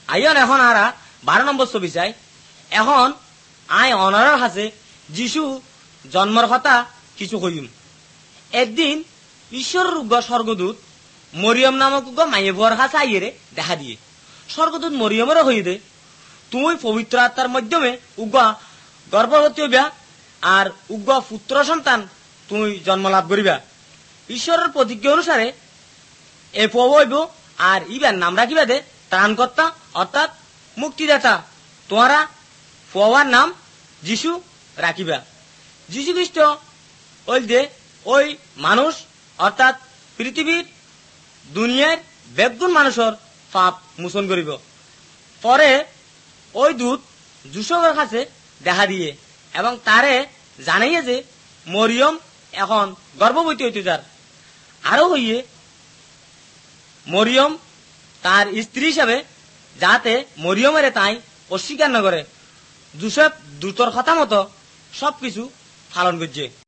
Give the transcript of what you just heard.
আইন এখন আর 12 নম্বর ছবি চাই। এখন আই অনারের হাসে যিশু জন্মর কথা কিছু কইম। একদিন ঈশ্বরের উগ্র স্বর্গদূত মরিয়ম নামক উগ্র মাইয়ে বুয়ার কাছে আইয়েরে দেখা দিয়ে স্বর্গদূত মরিয়মেরও হইয়ে দে, তুমি পবিত্র আত্মার মাধ্যমে উগ্র গর্ভবতী হইবা আর উগ্র পুত্র সন্তান তুমি জন্ম লাভ করিবা। ঈশ্বরের প্রতিজ্ঞা অনুসারে এ হইব আর ইবার নাম রাখিবা দে ত্রাণকর্তা অর্থাৎ মুক্তিদাতা। তোমারা ফুয়ার নাম যিশু রাখিবা। যিশু খ্রিস্ট ওই যে ওই মানুষ অর্থাৎ পৃথিবীর দুনিয়ার বেগুন মানুষের পাপ মোচন করিব। পরে ওই দূত যুসবের কাছে দেখা দিয়ে এবং তারে জানাইয়ে যে মরিয়ম এখন গর্ভবতী হইতে যার। আরো হইয়ে মরিয়ম তার স্ত্রী হিসাবে যাতে মরিয়মের তাই অস্বীকার না করে। যুসেফ দূতর কথা মতো সবকিছু পালন করছে।